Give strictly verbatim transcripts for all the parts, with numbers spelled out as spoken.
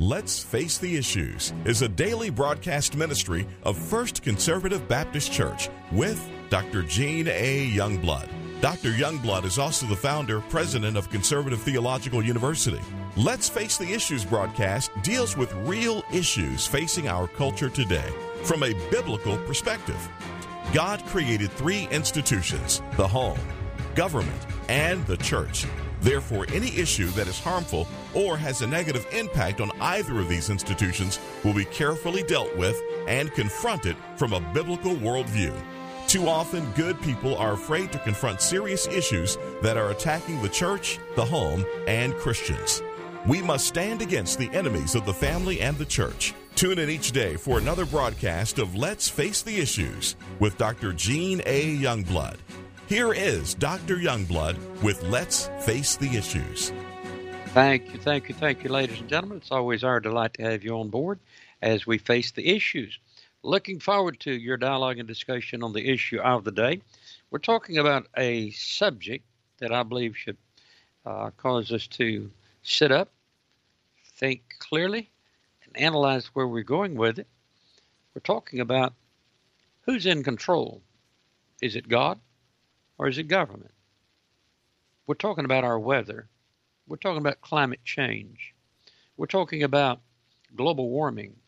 Let's Face the Issues is a daily broadcast ministry of First Conservative Baptist Church with Doctor Gene A. Youngblood. Doctor Youngblood is also the founder, president of Conservative Theological University. Let's Face the Issues broadcast deals with real issues facing our culture today from a biblical perspective. God created three institutions: the home, government, and the church. Therefore, any issue that is harmful or has a negative impact on either of these institutions will be carefully dealt with and confronted from a biblical worldview. Too often, good people are afraid to confront serious issues that are attacking the church, the home, and Christians. We must stand against the enemies of the family and the church. Tune in each day for another broadcast of Let's Face the Issues with Doctor Gene A. Youngblood. Here is Doctor Youngblood with Let's Face the Issues. Thank you, thank you, thank you, ladies and gentlemen. It's always our delight to have you on board as we face the issues. Looking forward to your dialogue and discussion on the issue of the day. We're talking about a subject that I believe should uh, cause us to sit up, think clearly, and analyze where we're going with it. We're talking about who's in control. Is it God? Or is it government? We're talking about our weather. We're talking about climate change. We're talking about global warming.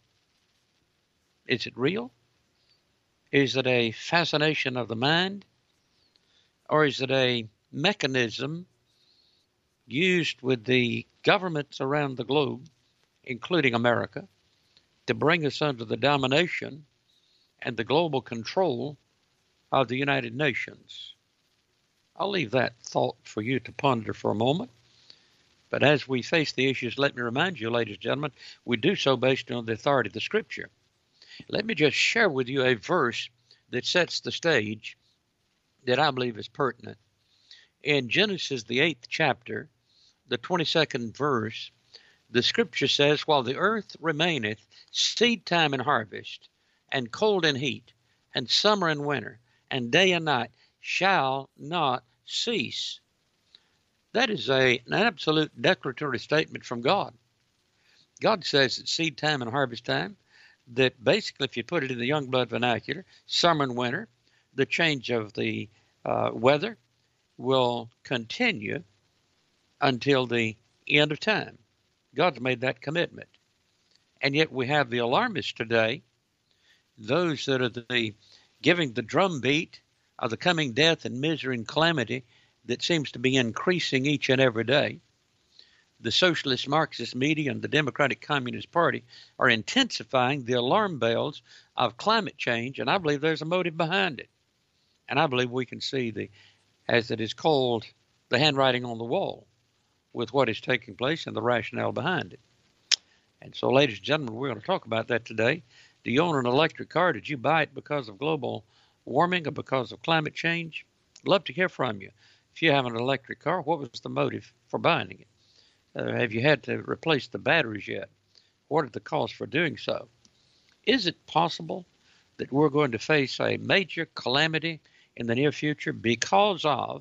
Is it real? Is it a fascination of the mind? Or is it a mechanism used with the governments around the globe, including America, to bring us under the domination and the global control of the United Nations? I'll leave that thought for you to ponder for a moment. But as we face the issues, let me remind you, ladies and gentlemen, we do so based on the authority of the Scripture. Let me just share with you a verse that sets the stage that I believe is pertinent. In Genesis, the eighth chapter, the twenty-second verse, the Scripture says, "While the earth remaineth, seed time and harvest, and cold and heat, and summer and winter, and day and night shall not cease." That is a, an absolute declaratory statement from God. God says it's seed time and harvest time, that basically, if you put it in the Youngblood vernacular, summer and winter, the change of the uh, weather will continue until the end of time. God's made that commitment. And yet we have the alarmists today, those that are the giving the drumbeat of the coming death and misery and calamity that seems to be increasing each and every day. The socialist Marxist media and the Democratic Communist Party are intensifying the alarm bells of climate change, and I believe there's a motive behind it. And I believe we can see the, as it is called, the handwriting on the wall with what is taking place and the rationale behind it. And so, ladies and gentlemen, we're going to talk about that today. Do you own an electric car? Did you buy it because of global warming or because of climate change? I'd love to hear from you. If you have an electric car, what was the motive for buying it? Uh, have you had to replace the batteries yet? What are the costs for doing so? Is it possible that we're going to face a major calamity in the near future because of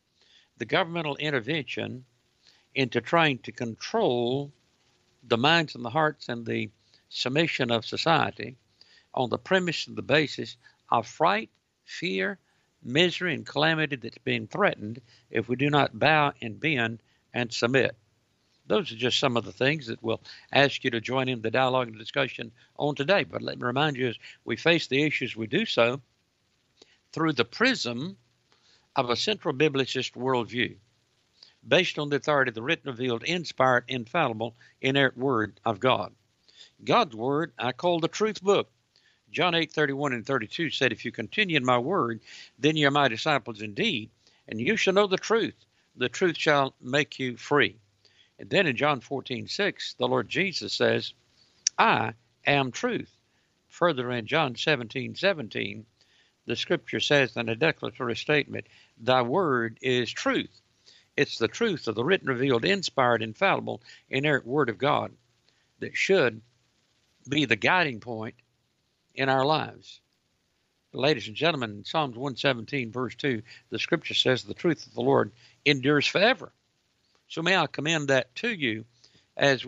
the governmental intervention into trying to control the minds and the hearts and the summation of society on the premise and the basis of fright, fear, misery, and calamity that's being threatened if we do not bow and bend and submit? Those are just some of the things that we'll ask you to join in the dialogue and discussion on today. But let me remind you, as we face the issues, we do so through the prism of a central biblicist worldview, based on the authority of the written, revealed, inspired, infallible, inerrant Word of God. God's Word I call the truth book. John eight, thirty-one and thirty-two said, "If you continue in my word, then you are my disciples indeed, and you shall know the truth. The truth shall make you free." And then in John fourteen, six, the Lord Jesus says, "I am truth." Further in John seventeen, seventeen, the Scripture says in a declaratory statement, "Thy word is truth." It's the truth of the written, revealed, inspired, infallible, inerrant Word of God that should be the guiding point in our lives. Ladies and gentlemen, in Psalms one seventeen, verse two, the Scripture says the truth of the Lord endures forever. So may I commend that to you as we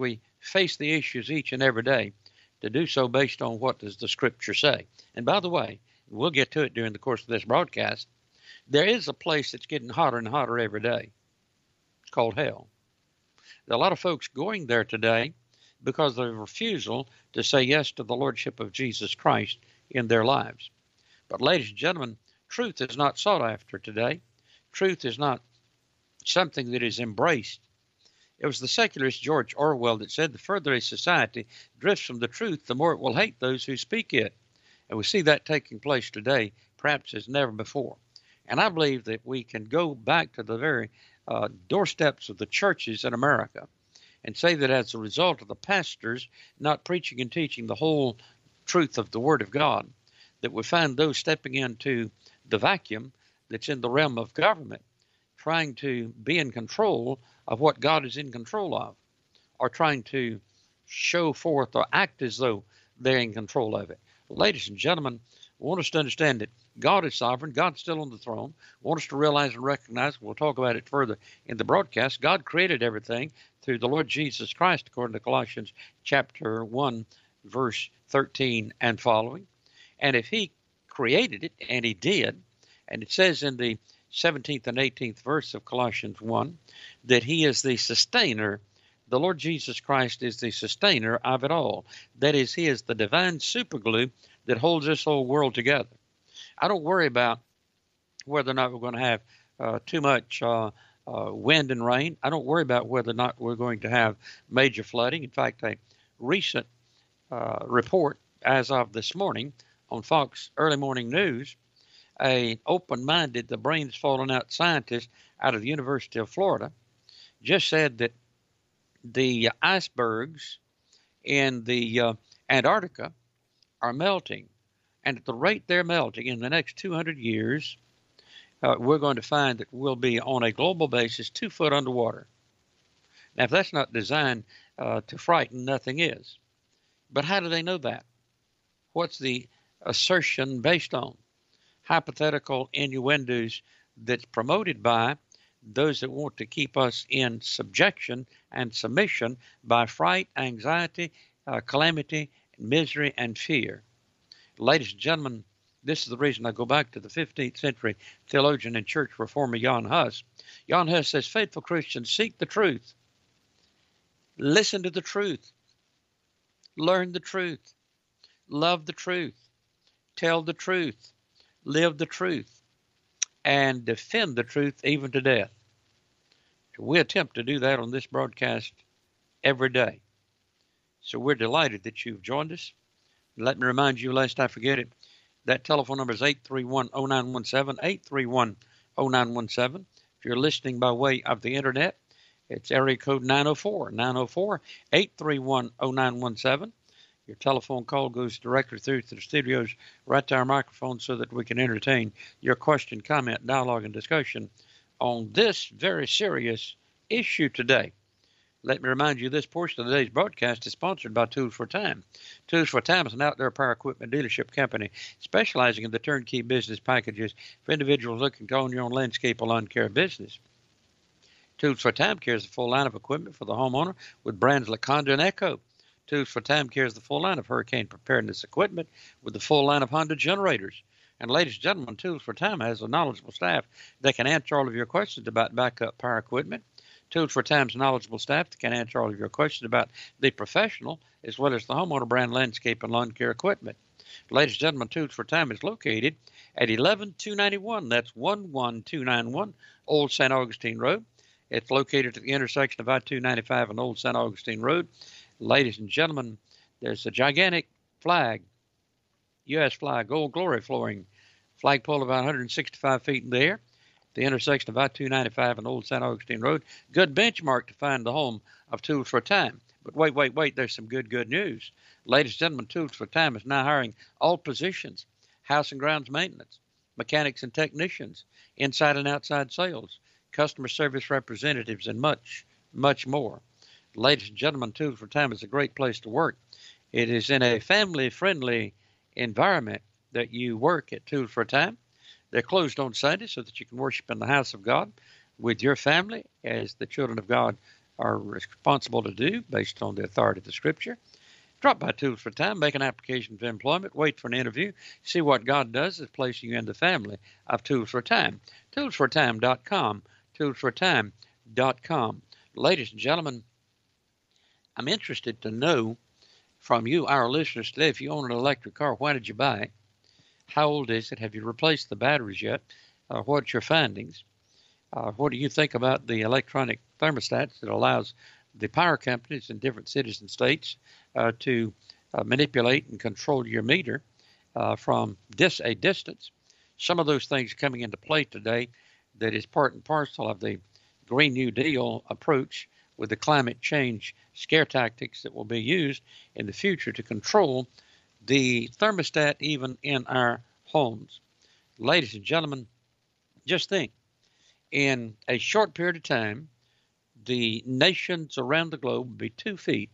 face the issues each and every day, to do so based on what does the Scripture say. And by the way, we'll get to it during the course of this broadcast, there is a place that's getting hotter and hotter every day. It's called hell. There are a lot of folks going there today because of their refusal to say yes to the Lordship of Jesus Christ in their lives. But ladies and gentlemen, truth is not sought after today. Truth is not something that is embraced. It was the secularist George Orwell that said the further a society drifts from the truth, the more it will hate those who speak it. And we see that taking place today, perhaps as never before. And I believe that we can go back to the very uh, doorsteps of the churches in America and say that as a result of the pastors not preaching and teaching the whole truth of the Word of God, that we find those stepping into the vacuum that's in the realm of government, trying to be in control of what God is in control of, or trying to show forth or act as though they're in control of it. Ladies and gentlemen, I want us to understand that God is sovereign. God's still on the throne. I want us to realize and recognize, we'll talk about it further in the broadcast, God created everything through the Lord Jesus Christ, according to Colossians chapter one, verse thirteen and following. And if he created it, and he did, and it says in the seventeenth and eighteenth verse of Colossians one, that he is the sustainer. The Lord Jesus Christ is the sustainer of it all. That is, he is the divine superglue that holds this whole world together. I don't worry about whether or not we're going to have uh, too much uh, uh, wind and rain. I don't worry about whether or not we're going to have major flooding. In fact, a recent uh, report as of this morning on Fox Early Morning News, an open-minded, the brains falling out scientist out of the University of Florida just said that the icebergs in the uh, Antarctica are melting. And at the rate they're melting, in the next two hundred years, uh, we're going to find that we'll be on a global basis two foot underwater. Now, if that's not designed uh, to frighten, nothing is. But how do they know that? What's the assertion based on? Hypothetical innuendos that's promoted by those that want to keep us in subjection and submission by fright, anxiety, uh, calamity, misery, and fear. Ladies and gentlemen, this is the reason I go back to the fifteenth century theologian and church reformer Jan Hus. Jan Hus says, faithful Christians, seek the truth. Listen to the truth. Learn the truth. Love the truth. Tell the truth. Live the truth. And defend the truth even to death. We attempt to do that on this broadcast every day. So we're delighted that you've joined us. Let me remind you, lest I forget it, that telephone number is eight three one, oh nine one seven, eight three one, oh nine one seven. If you're listening by way of the internet, it's area code nine oh four, nine oh four, eight three one, oh nine one seven. Your telephone call goes directly through to the studios, right to our microphone, so that we can entertain your question, comment, dialogue, and discussion on this very serious issue today. Let me remind you, this portion of today's broadcast is sponsored by Tools for Time. Tools for Time is an outdoor power equipment dealership company specializing in the turnkey business packages for individuals looking to own your own landscape or lawn care business. Tools for Time carries a full line of equipment for the homeowner with brands like Honda and Echo. Tools for Time carries the full line of hurricane preparedness equipment with the full line of Honda generators. And ladies and gentlemen, Tools for Time has a knowledgeable staff that can answer all of your questions about backup power equipment. Tools for Time's knowledgeable staff that can answer all of your questions about the professional as well as the homeowner brand landscape and lawn care equipment. Ladies and gentlemen, Tools for Time is located at eleven two ninety-one. That's one one two nine one Old Saint Augustine Road. It's located at the intersection of I two ninety-five and Old Saint Augustine Road. Ladies and gentlemen, there's a gigantic flag, U S flag, Old Glory flooring, flagpole about one hundred sixty-five feet in the air. The intersection of I two ninety-five and Old Saint Augustine Road. Good benchmark to find the home of Tools for Time. But wait, wait, wait, there's some good, good news. Ladies and gentlemen, Tools for Time is now hiring all positions, house and grounds maintenance, mechanics and technicians, inside and outside sales, customer service representatives, and much, much more. Ladies and gentlemen, Tools for Time is a great place to work. It is in a family-friendly environment that you work at Tools for Time. They're closed on Sunday so that you can worship in the house of God with your family as the children of God are responsible to do based on the authority of the Scripture. Drop by Tools for Time, make an application for employment, wait for an interview, see what God does is placing you in the family of Tools for Time. tools for time dot com, tools for time dot com. Ladies and gentlemen, I'm interested to know from you, our listeners today, if you own an electric car, why did you buy it? How old is it? Have you replaced the batteries yet? Uh, what's your findings? Uh, what do you think about the electronic thermostats that allows the power companies in different cities and states uh, to uh, manipulate and control your meter uh, from dis- a distance? Some of those things coming into play today that is part and parcel of the Green New Deal approach with the climate change scare tactics that will be used in the future to control the thermostat even in our homes. Ladies and gentlemen, just think, in a short period of time, the nations around the globe will be two feet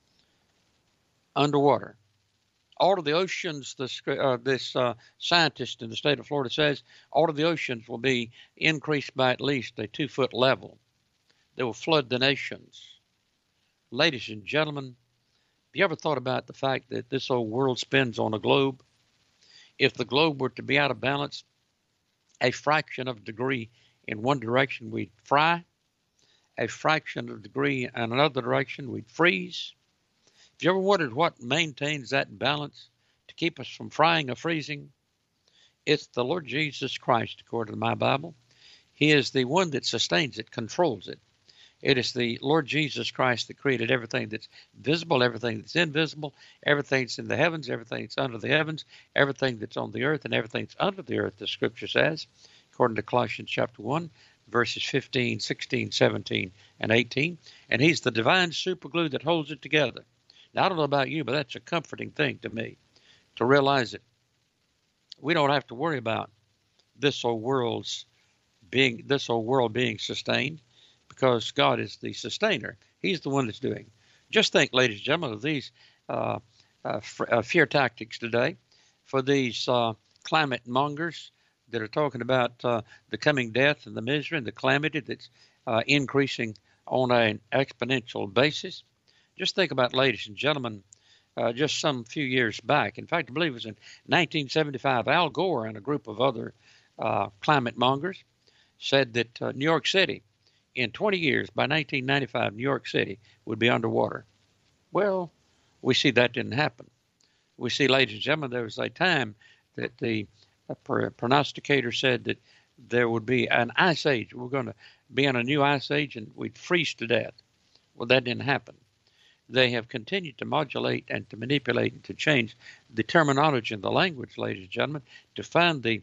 underwater. All of the oceans, this, uh, this uh, scientist in the state of Florida says, all of the oceans will be increased by at least a two-foot level. They will flood the nations. Ladies and gentlemen, have you ever thought about the fact that this old world spins on a globe? If the globe were to be out of balance, a fraction of a degree in one direction, we'd fry. A fraction of a degree in another direction, we'd freeze. Have you ever wondered what maintains that balance to keep us from frying or freezing? It's the Lord Jesus Christ, according to my Bible. He is the one that sustains it, controls it. It is the Lord Jesus Christ that created everything that's visible, everything that's invisible, everything that's in the heavens, everything that's under the heavens, everything that's on the earth, and everything that's under the earth, the Scripture says, according to Colossians chapter one, verses fifteen, sixteen, seventeen, and eighteen. And He's the divine superglue that holds it together. Now, I don't know about you, but that's a comforting thing to me, to realize that we don't have to worry about this old world's being, this old world being sustained, because God is the sustainer. He's the one that's doing. Just think, ladies and gentlemen, of these uh, uh, uh, fear tactics today, for these uh, climate mongers that are talking about uh, the coming death and the misery and the calamity that's uh, increasing on an exponential basis. Just think about, ladies and gentlemen, uh, just some few years back. In fact, I believe it was in nineteen seventy-five, Al Gore and a group of other uh, climate mongers said that uh, New York City, in twenty years, by nineteen ninety-five, New York City would be underwater. Well, we see that didn't happen. We see, ladies and gentlemen, there was a time that the prognosticator said that there would be an ice age. We're going to be in a new ice age and we'd freeze to death. Well, that didn't happen. They have continued to modulate and to manipulate and to change the terminology and the language, ladies and gentlemen, to find the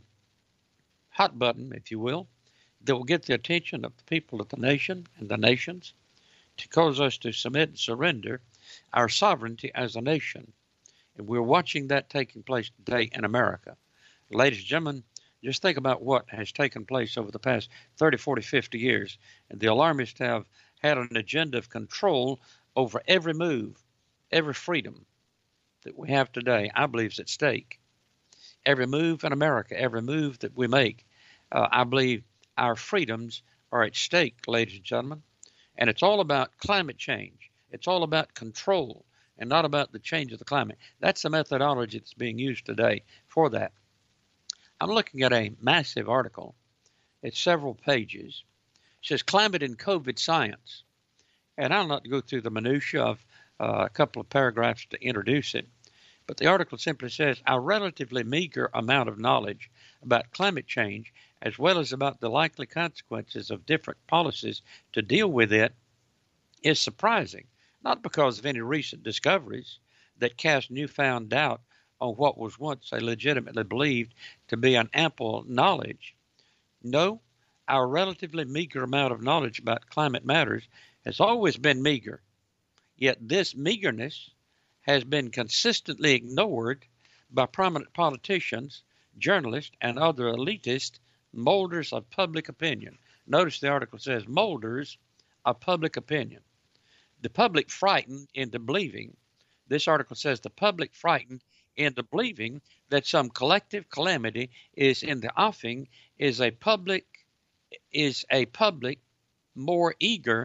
hot button, if you will, that will get the attention of the people of the nation and the nations to cause us to submit and surrender our sovereignty as a nation. And we're watching that taking place today in America. Ladies and gentlemen, just think about what has taken place over the past thirty, forty, fifty years. And the alarmists have had an agenda of control over every move, every freedom that we have today, I believe, is at stake. Every move in America, every move that we make, uh, I believe our freedoms are at stake, ladies and gentlemen. And it's all about climate change. It's all about control and not about the change of the climate. That's the methodology that's being used today for that. I'm looking at a massive article. It's several pages. It says Climate and COVID Science. And I'll not go through the minutiae of uh, a couple of paragraphs to introduce it. But the article simply says, our relatively meager amount of knowledge about climate change, as well as about the likely consequences of different policies to deal with it, is surprising, not because of any recent discoveries that cast newfound doubt on what was once a legitimately believed to be an ample knowledge. No, our relatively meager amount of knowledge about climate matters has always been meager, yet this meagerness has been consistently ignored by prominent politicians, journalists, and other elitist molders of public opinion. Notice the article says molders of public opinion. The public frightened into believing, this article says the public frightened into believing that some collective calamity is in the offing is a public, is a public more eager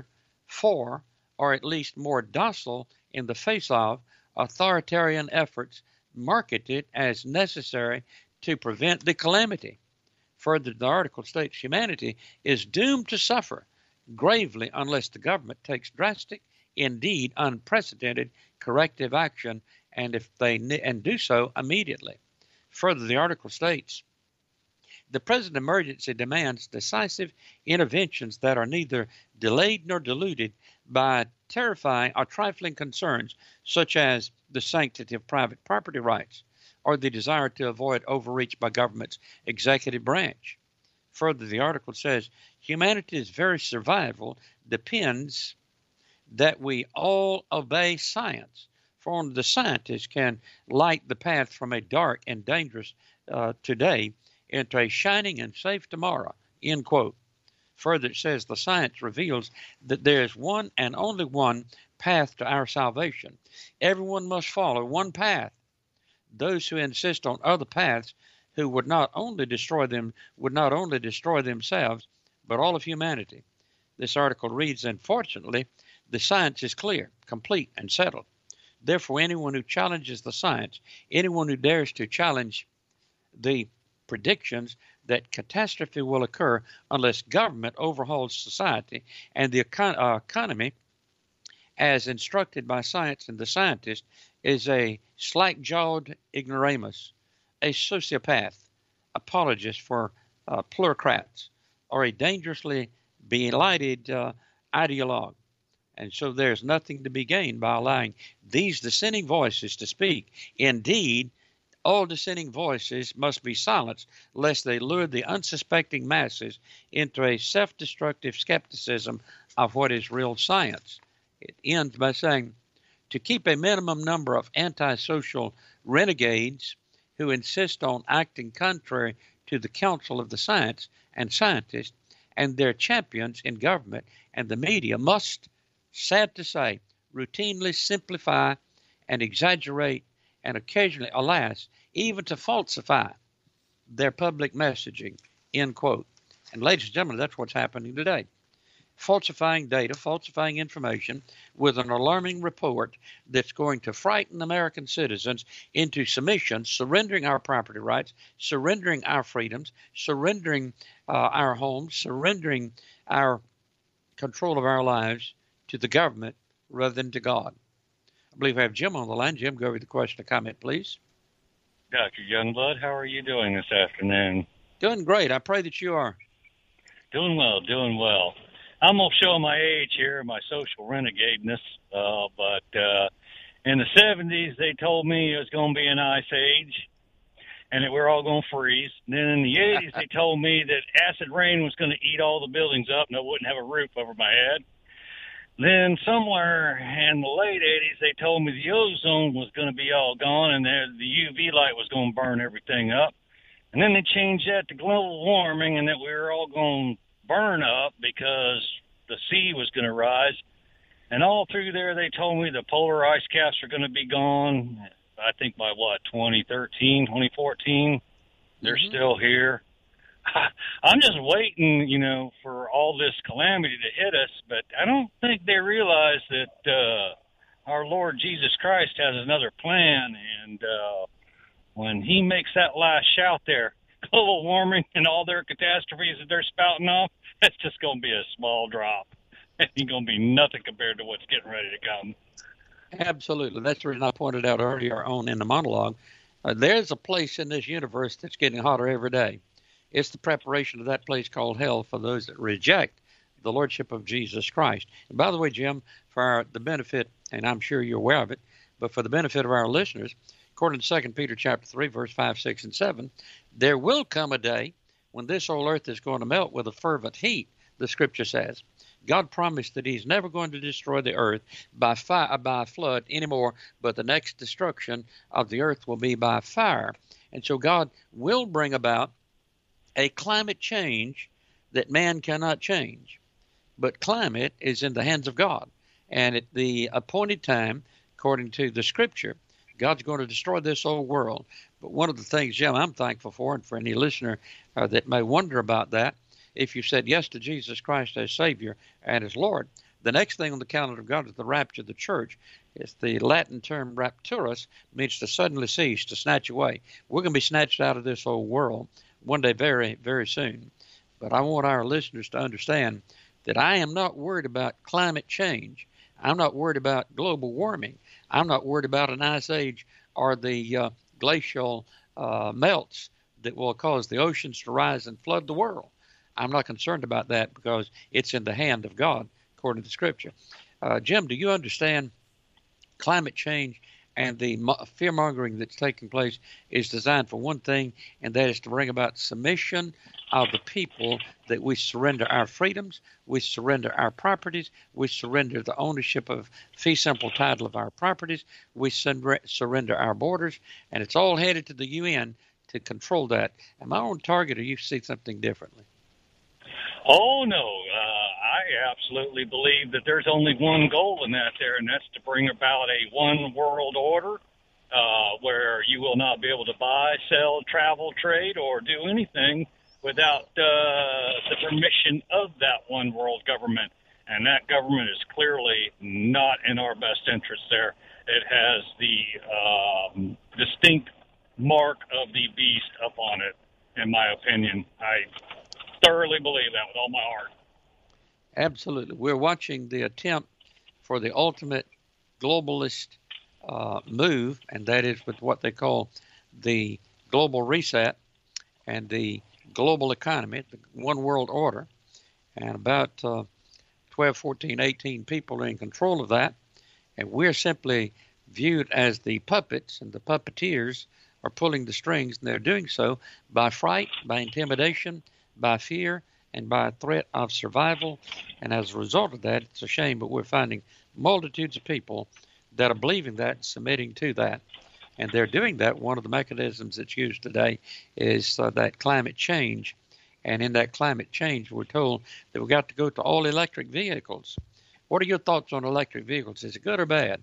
for, or at least more docile in the face of, authoritarian efforts marketed as necessary to prevent the calamity. Further, the article states humanity is doomed to suffer gravely unless the government takes drastic, indeed unprecedented, corrective action, and if they and do so immediately. Further, the article states, the present emergency demands decisive interventions that are neither delayed nor diluted by terrifying or trifling concerns such as the sanctity of private property rights or the desire to avoid overreach by government's executive branch. Further, the article says humanity's very survival depends that we all obey science, for only the scientists can light the path from a dark and dangerous uh, today into a shining and safe tomorrow, end quote. Further, it says the science reveals that there is one and only one path to our salvation. Everyone must follow one path. Those who insist on other paths, who would not only destroy them, would not only destroy themselves, but all of humanity. This article reads, unfortunately, the science is clear, complete, and settled. Therefore, anyone who challenges the science, anyone who dares to challenge the predictions that catastrophe will occur unless government overhauls society and the econ- uh, economy as instructed by science and the scientist is a slack-jawed ignoramus, a sociopath, apologist for uh, plutocrats, or a dangerously belighted uh, ideologue. And so there's nothing to be gained by allowing these dissenting voices to speak. Indeed, all dissenting voices must be silenced, lest they lure the unsuspecting masses into a self-destructive skepticism of what is real science. It ends by saying, to keep a minimum number of antisocial renegades who insist on acting contrary to the counsel of the science and scientists and their champions in government and the media must, sad to say, routinely simplify and exaggerate and occasionally, alas, even to falsify their public messaging, end quote. And ladies and gentlemen, that's what's happening today. Falsifying data, falsifying information with an alarming report that's going to frighten American citizens into submission, surrendering our property rights, surrendering our freedoms, surrendering uh, our homes, surrendering our control of our lives to the government rather than to God. I believe I have Jim on the line. Jim, go over the question or comment, please. Doctor Youngblood, how are you doing this afternoon? Doing great. I pray that you are. Doing well, doing well. I'm going to show my age here, my social renegadeness, uh, but uh, in the seventies, they told me it was going to be an ice age and that we're all going to freeze. And then in the eighties, they told me that acid rain was going to eat all the buildings up and I wouldn't have a roof over my head. Then somewhere in the late eighties, they told me the ozone was going to be all gone and the U V light was going to burn everything up. And then they changed that to global warming and that we were all going to burn up because the sea was going to rise. And all through there, they told me the polar ice caps are going to be gone. I think by what, twenty thirteen, twenty fourteen, they're mm-hmm. still here. I'm just waiting, you know, for all this calamity to hit us, but I don't think they realize that uh, our Lord Jesus Christ has another plan, and uh, when he makes that last shout there, global warming and all their catastrophes that they're spouting off, that's just going to be a small drop. It ain't going to be nothing compared to what's getting ready to come. Absolutely. That's the reason I pointed out earlier on in the monologue. Uh, there's a place in this universe that's getting hotter every day. It's the preparation of that place called hell for those that reject the Lordship of Jesus Christ. And by the way, Jim, for our, the benefit, and I'm sure you're aware of it, but for the benefit of our listeners, according to Second Peter chapter three, verse five, six, and seven, there will come a day when this whole earth is going to melt with a fervent heat, the scripture says. God promised that he's never going to destroy the earth by fire, by flood anymore, but the next destruction of the earth will be by fire. And so God will bring about a climate change that man cannot change. But climate is in the hands of God. And at the appointed time, according to the scripture, God's going to destroy this old world. But one of the things, Jim, I'm thankful for, and for any listener uh, that may wonder about that, if you said yes to Jesus Christ as Savior and as Lord, The next thing on the calendar of God is the rapture of the church. It's the Latin term rapturus, means to suddenly cease, to snatch away. We're going to be snatched out of this old world one day very, very soon. But I want our listeners to understand that I am not worried about climate change. I'm not worried about global warming. I'm not worried about an ice age or the uh, glacial uh, melts that will cause the oceans to rise and flood the world. I'm not concerned about that because it's in the hand of God, according to Scripture. Uh, Jim, do you understand climate change and the fear-mongering that's taking place is designed for one thing, and that is to bring about submission of the people, that we surrender our freedoms, we surrender our properties, we surrender the ownership of fee simple title of our properties, we surrender our borders, and it's all headed to the U N to control that. Am I on target, or you see something differently? Oh, no. Uh, I absolutely believe that there's only one goal in that there, and that's to bring about a one world order uh, where you will not be able to buy, sell, travel, trade, or do anything without uh, the permission of that one world government. And that government is clearly not in our best interest there. It has the um, distinct mark of the beast upon it, in my opinion. I thoroughly believe that with all my heart. Absolutely. We're watching the attempt for the ultimate globalist uh, move, and that is with what they call the global reset and the global economy, the one world order. And about uh, twelve, fourteen, eighteen people are in control of that. And we're simply viewed as the puppets, and the puppeteers are pulling the strings, and they're doing so by fright, by intimidation, by fear, and by a threat of survival. And as a result of that, it's a shame, but we're finding multitudes of people that are believing that and submitting to that. And they're doing that. One of the mechanisms that's used today is uh, that climate change. And in that climate change, we're told that we've got to go to all electric vehicles. What are your thoughts on electric vehicles? Is it good or bad?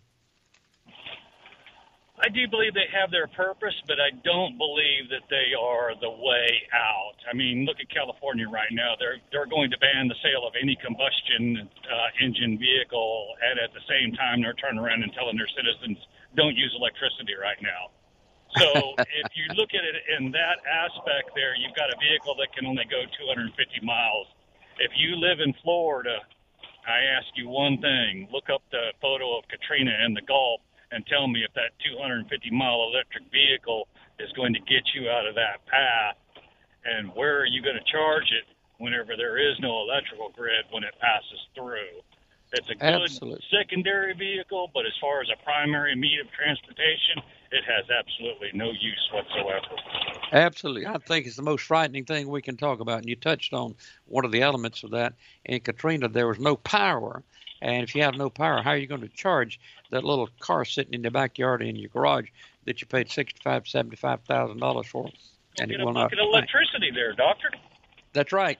I do believe they have their purpose, but I don't believe that they are the way out. I mean, look at California right now. They're they're going to ban the sale of any combustion uh, engine vehicle, and at the same time, they're turning around and telling their citizens, don't use electricity right now. So if you look at it in that aspect there, you've got a vehicle that can only go two hundred fifty miles. If you live in Florida, I ask you one thing. Look up the photo of Katrina in the Gulf and tell me if that two hundred fifty mile electric vehicle is going to get you out of that path, and where are you going to charge it whenever there is no electrical grid when it passes through. It's a good Absolutely. secondary vehicle, but as far as a primary means of transportation, it has absolutely no use whatsoever. Absolutely. I think it's the most frightening thing we can talk about, and you touched on one of the elements of that. In Katrina, there was no power. And if you have no power, how are you going to charge that little car sitting in the backyard in your garage that you paid sixty-five thousand dollars, seventy-five thousand dollars for? And get it will a not. Get electricity there, Doctor. That's right.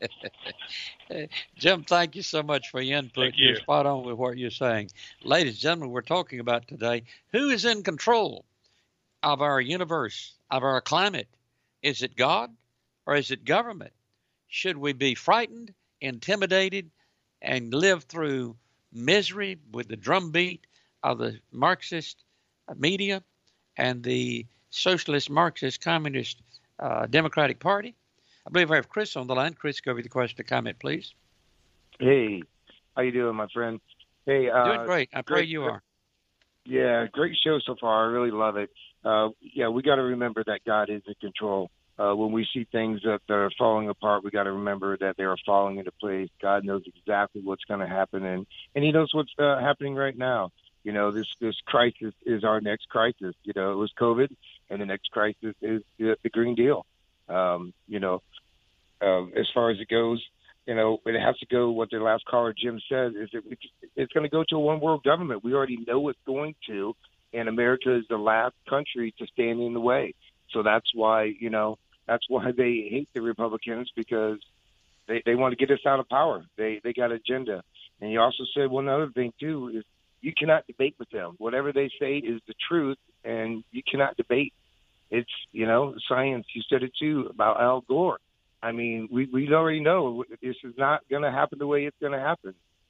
Jim, thank you so much for your input. Thank you. You're spot on with what you're saying. Ladies and gentlemen, we're talking about today, who is in control of our universe, of our climate? Is it God or is it government? Should we be frightened, intimidated, and live through misery with the drumbeat of the Marxist media and the socialist, Marxist, communist, uh, Democratic Party? I believe I have Chris on the line. Chris, go over the question or comment, please. Hey, how you doing, my friend? Hey, uh, doing great. I pray great, you are. Yeah, great show so far. I really love it. Uh, yeah, we got to remember that God is in control. Uh, when we see things that are falling apart, we got to remember that they are falling into place. God knows exactly what's going to happen, and, and he knows what's uh, happening right now. You know, this, this crisis is our next crisis. You know, it was COVID, and the next crisis is the, the Green Deal. Um, you know, uh, as far as it goes, you know, it has to go, what the last caller, Jim, said, is that it's going to go to a one-world government. We already know it's going to, and America is the last country to stand in the way. So that's why, you know, that's why they hate the Republicans, because they, they want to get us out of power. They they got an agenda. And you also said one other thing, too, is you cannot debate with them. Whatever they say is the truth, and you cannot debate. It's, you know, science. You said it, too, about Al Gore. I mean, we, we already know this is not going to happen the way it's going to happen.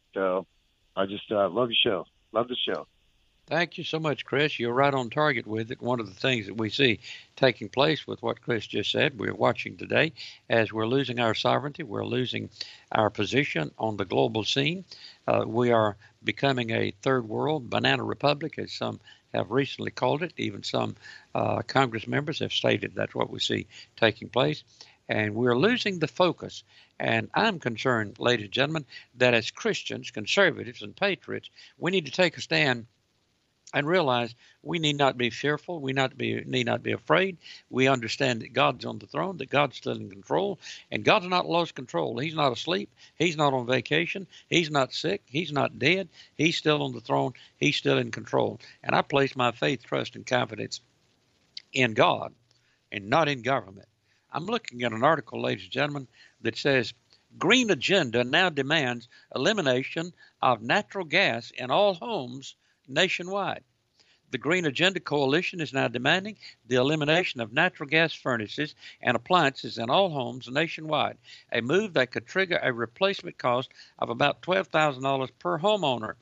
So I just uh, love the show. Love the show. Thank you so much, Chris. You're right on target with it. One of the things that we see taking place with what Chris just said, we're watching today as we're losing our sovereignty, we're losing our position on the global scene. Uh, we are becoming a third world banana republic, as some have recently called it. Even some uh, Congress members have stated that's what we see taking place. And we're losing the focus. And I'm concerned, ladies and gentlemen, that as Christians, conservatives, and patriots, we need to take a stand and realize we need not be fearful. We not be, need not be afraid. We understand that God's on the throne, that God's still in control, and God's not lost control. He's not asleep. He's not on vacation. He's not sick. He's not dead. He's still on the throne. He's still in control. And I place my faith, trust, and confidence in God and not in government. I'm looking at an article, ladies and gentlemen, that says Green Agenda now demands elimination of natural gas in all homes nationwide. The Green Agenda Coalition is now demanding the elimination of natural gas furnaces and appliances in all homes nationwide, a move that could trigger a replacement cost of about twelve thousand dollars per homeowner.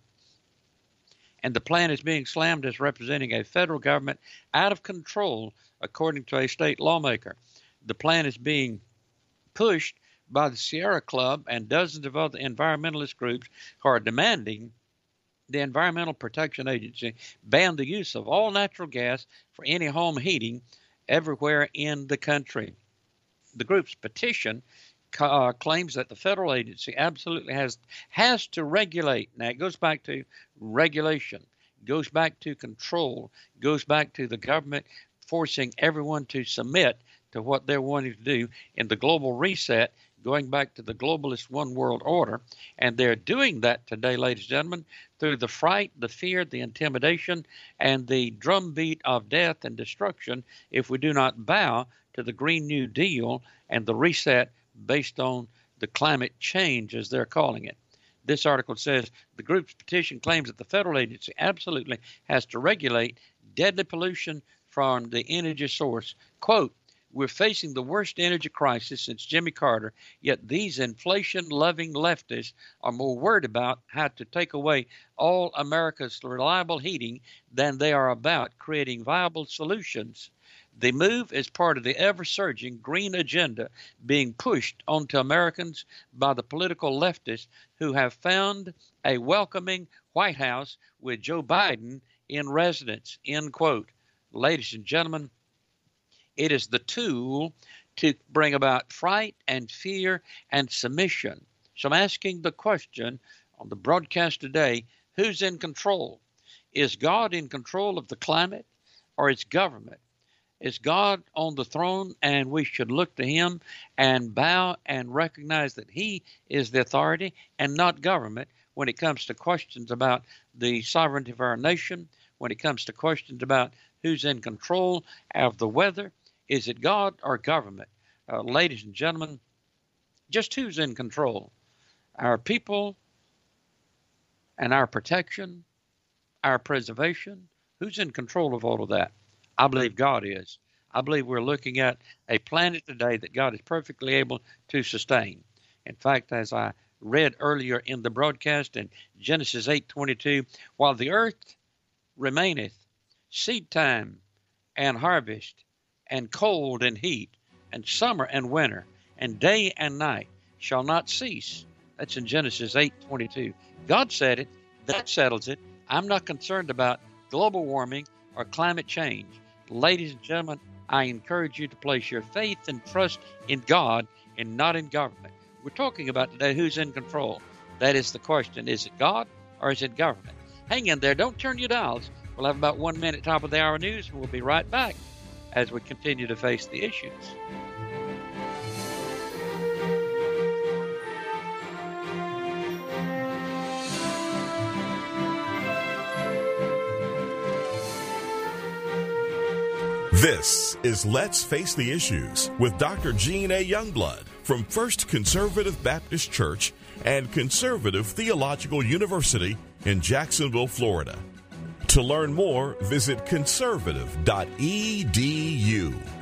And the plan is being slammed as representing a federal government out of control, according to a state lawmaker. The plan is being pushed by the Sierra Club and dozens of other environmentalist groups who are demanding the Environmental Protection Agency ban the use of all natural gas for any home heating everywhere in the country. The group's petition uh, claims that the federal agency absolutely has has to regulate. Now, it goes back to regulation, goes back to control, goes back to the government forcing everyone to submit to what they're wanting to do in the global reset, going back to the globalist one world order. And they're doing that today, ladies and gentlemen, through the fright, the fear, the intimidation, and the drumbeat of death and destruction if we do not bow to the Green New Deal and the reset based on the climate change, as they're calling it. This article says the group's petition claims that the federal agency absolutely has to regulate deadly pollution from the energy source. Quote, "We're facing the worst energy crisis since Jimmy Carter, yet these inflation-loving leftists are more worried about how to take away all America's reliable heating than they are about creating viable solutions. The move is part of the ever-surging green agenda being pushed onto Americans by the political leftists who have found a welcoming White House with Joe Biden in residence," end quote. Ladies and gentlemen, it is the tool to bring about fright and fear and submission. So I'm asking the question on the broadcast today, who's in control? Is God in control of the climate, or is government? Is God on the throne and we should look to him and bow and recognize that he is the authority and not government when it comes to questions about the sovereignty of our nation, when it comes to questions about who's in control of the weather? Is it God or government? Uh, ladies and gentlemen, just who's in control? Our people and our protection, our preservation? Who's in control of all of that? I believe God is. I believe we're looking at a planet today that God is perfectly able to sustain. In fact, as I read earlier in the broadcast in Genesis eight twenty-two, while the earth remaineth, seed time and harvest, and cold and heat, and summer and winter, and day and night shall not cease. That's in Genesis eight twenty-two. God said it. That settles it. I'm not concerned about global warming or climate change. Ladies and gentlemen, I encourage you to place your faith and trust in God and not in government. We're talking about today who's in control. That is the question. Is it God or is it government? Hang in there. Don't turn your dials. We'll have about one minute top of the hour news, and we'll be right back as we continue to face the issues. This is Let's Face the Issues with Doctor Gene A. Youngblood from First Conservative Baptist Church and Conservative Theological University in Jacksonville, Florida. To learn more, visit conservative dot e d u.